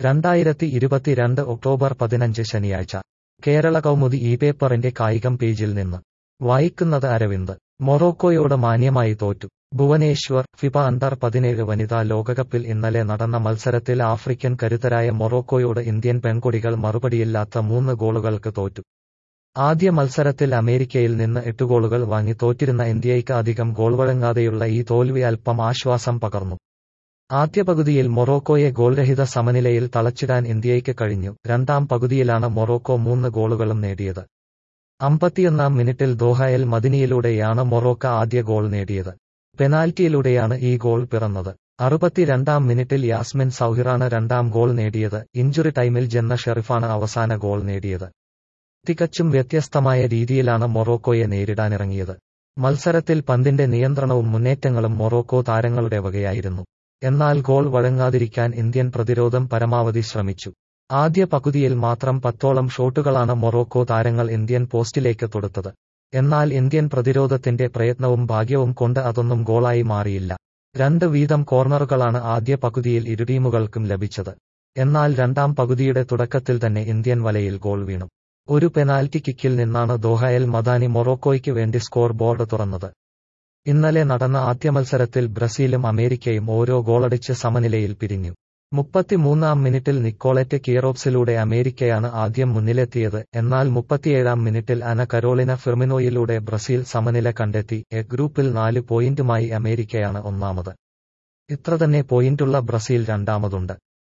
2022 October 15 ശനിയാഴ്ച കേരള കൗമുദി ഈ പേപ്പറിന്റെ കായികം പേജിൽ നിന്ന് വായിക്കുന്നത് അരവിന്ദ്. മൊറോക്കോയോട് മാന്യമായി തോറ്റു ഭുവനേശ്വർ. ഫിഫ അണ്ടർ-17 വനിതാ ലോകകപ്പിൽ ഇന്നലെ നടന്ന മത്സരത്തിൽ ആഫ്രിക്കൻ കരുത്തരായ മൊറോക്കോയോട് ഇന്ത്യൻ പെൺകൊടികൾ മറുപടിയില്ലാത്ത 3 ഗോളുകൾക്ക് തോറ്റു. ആദ്യ മത്സരത്തിൽ അമേരിക്കയിൽ നിന്ന് 8 ഗോളുകൾ വാങ്ങി തോറ്റിരുന്ന ഇന്ത്യയ്ക്ക് അധികം ഗോൾ വഴങ്ങാതെയുള്ള ഈ തോൽവി അല്പം ആശ്വാസം പകർന്നു. ആദ്യ പകുതിയിൽ മൊറോക്കോയെ ഗോൾരഹിത സമനിലയിൽ തളച്ചിടാൻ ഇന്ത്യയ്ക്ക് കഴിഞ്ഞു. രണ്ടാം പകുതിയിലാണ് മൊറോക്കോ 3 ഗോളുകളും നേടിയത്. 51-ാം മിനിറ്റിൽ ദോഹ എൽ മദിനിയിലൂടെയാണ് മൊറോക്ക ആദ്യ ഗോൾ നേടിയത്. പെനാൽറ്റിയിലൂടെയാണ് ഈ ഗോൾ പിറന്നത്. 62-ാം മിനിറ്റിൽ യാസ്മിൻ സൗഹിറാണ് രണ്ടാം ഗോൾ നേടിയത്. ഇഞ്ചുറി ടൈമിൽ ജെന്ന ഷെറിഫാണ് അവസാന ഗോൾ നേടിയത്. തികച്ചും വ്യത്യസ്തമായ രീതിയിലാണ് മൊറോക്കോയെ നേരിടാനിറങ്ങിയത്. മത്സരത്തിൽ പന്തിന്റെ നിയന്ത്രണവും മുന്നേറ്റങ്ങളും മൊറോക്കോ താരങ്ങളുടെ വകയായിരുന്നു. എന്നാൽ ഗോൾ വഴങ്ങാതിരിക്കാൻ ഇന്ത്യൻ പ്രതിരോധം പരമാവധി ശ്രമിച്ചു. ആദ്യ പകുതിയിൽ മാത്രം 10ഓളം ഷോട്ടുകളാണ് മൊറോക്കോ താരങ്ങൾ ഇന്ത്യൻ പോസ്റ്റിലേക്ക് തൊടുത്തത്. എന്നാൽ ഇന്ത്യൻ പ്രതിരോധത്തിന്റെ പ്രയത്നവും ഭാഗ്യവും കൊണ്ട് അതൊന്നും ഗോളായി മാറിയില്ല. 2 വീതം കോർണറുകളാണ് ആദ്യ പകുതിയിൽ ഇരു ടീമുകൾക്കും ലഭിച്ചത്. എന്നാൽ രണ്ടാം പകുതിയുടെ തുടക്കത്തിൽ തന്നെ ഇന്ത്യൻ വലയിൽ ഗോൾ വീണു. ഒരു പെനാൽറ്റി കിക്കിൽ നിന്നാണ് ദോഹ എൽ മദാനി മൊറോക്കോയ്ക്ക് വേണ്ടി സ്കോർ ബോർഡ് തുറന്നത്. ഇന്നലെ നടന്ന ആദ്യ മത്സരത്തിൽ ബ്രസീലും അമേരിക്കയും ഓരോ ഗോളടിച്ച് സമനിലയിൽ പിരിഞ്ഞു. 33-ാം മിനിറ്റിൽ നിക്കോളറ്റ് കിയറോപ്സിലൂടെ അമേരിക്കയാണ് ആദ്യം മുന്നിലെത്തിയത്. എന്നാൽ 37-ാം മിനിറ്റിൽ അന കരോളിന ഫിർമിനോയിലൂടെ ബ്രസീൽ സമനില കണ്ടെത്തി. ഗ്രൂപ്പിൽ 4 പോയിന്റുമായി അമേരിക്കയാണ് ഒന്നാമത്. ഇത്രതന്നെ പോയിന്റുള്ള ബ്രസീൽ രണ്ടാമതുണ്ട്.